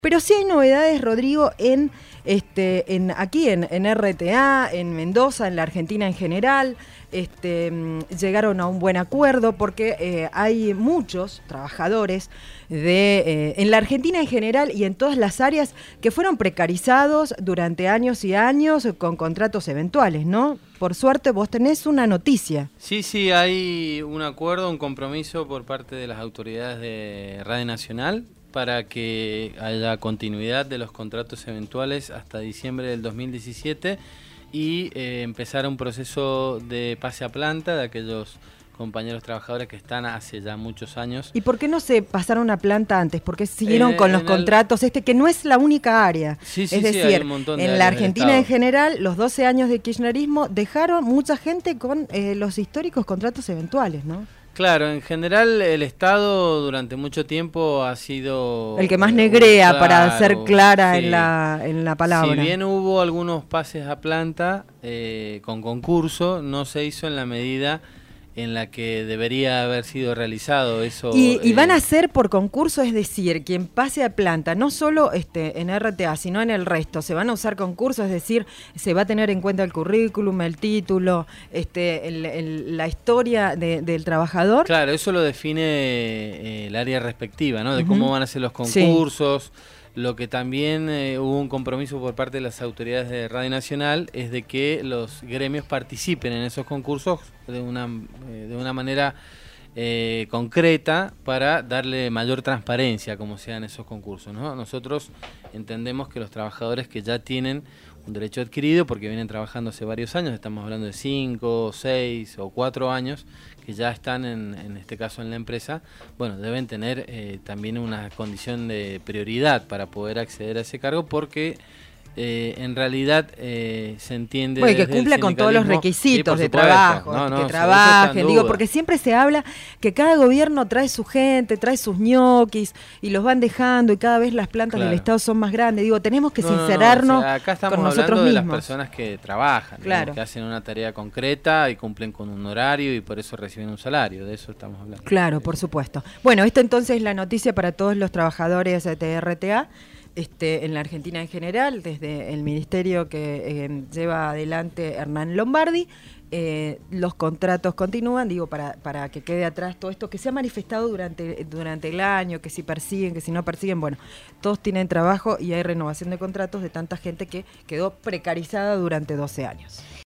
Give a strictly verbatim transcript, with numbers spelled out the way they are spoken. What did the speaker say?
Pero sí hay novedades, Rodrigo, en este, en aquí en, en R T A, en Mendoza, en la Argentina en general. Este, llegaron a un buen acuerdo porque eh, hay muchos trabajadores de, eh, en la Argentina en general y en todas las áreas que fueron precarizados durante años y años con contratos eventuales, ¿no? Por suerte vos tenés una noticia. Sí, sí, hay un acuerdo, un compromiso por parte de las autoridades de Radio Nacional para que haya continuidad de los contratos eventuales hasta diciembre del dos mil diecisiete y eh, empezar un proceso de pase a planta de aquellos compañeros trabajadores que están hace ya muchos años. ¿Y por qué no se pasaron a planta antes? ¿Por qué siguieron Eh, con los en contratos? El... Este que no es la única área. Sí, sí, es sí, decir, hay un montón de en la Argentina en general, los doce años de kirchnerismo dejaron mucha gente con eh, los históricos contratos eventuales, ¿no? Claro, en general el Estado durante mucho tiempo ha sido... El que más negrea, claro, para ser clara sí. en la, en la palabra. Si bien hubo algunos pases a planta eh, con concurso, no se hizo en la medida en la que debería haber sido realizado eso. Y, y eh, van a ser por concurso, es decir, quien pase a planta, no solo este, en R T A, sino en el resto, se van a usar concursos, es decir, se va a tener en cuenta el currículum, el título, este, el, el, la historia de, del trabajador. Claro, eso lo define eh, el área respectiva, ¿no? De uh-huh. cómo van a ser los concursos. Sí. Lo que también eh, hubo un compromiso por parte de las autoridades de Radio Nacional es de que los gremios participen en esos concursos de una, eh, de una manera eh, concreta para darle mayor transparencia como sean esos concursos, ¿no? Nosotros entendemos que los trabajadores que ya tienen un derecho adquirido, porque vienen trabajando hace varios años, estamos hablando de cinco, seis o cuatro años, que ya están en, en este caso en la empresa, bueno, deben tener eh, también una condición de prioridad para poder acceder a ese cargo, porque eh, en realidad eh, se entiende... Bueno, que cumpla con todos los requisitos sí, de supuesto. trabajo, no, no, que trabajen, digo, porque siempre se habla que cada gobierno trae su gente, trae sus ñoquis y los van dejando y cada vez las plantas claro. del Estado son más grandes, digo, tenemos que no, sincerarnos no, no. O sea, acá estamos con nosotros hablando mismos. De las personas que trabajan, claro. digamos, que hacen una tarea concreta y cumplen con un horario y por eso reciben un salario, de eso estamos hablando. Claro, por supuesto. Bueno, esto entonces es la noticia para todos los trabajadores de R T A. Este, en la Argentina en general, desde el ministerio que eh, lleva adelante Hernán Lombardi, eh, los contratos continúan, digo, para, para que quede atrás todo esto que se ha manifestado durante, durante el año, que si persiguen, que si no persiguen, bueno, todos tienen trabajo y hay renovación de contratos de tanta gente que quedó precarizada durante doce años.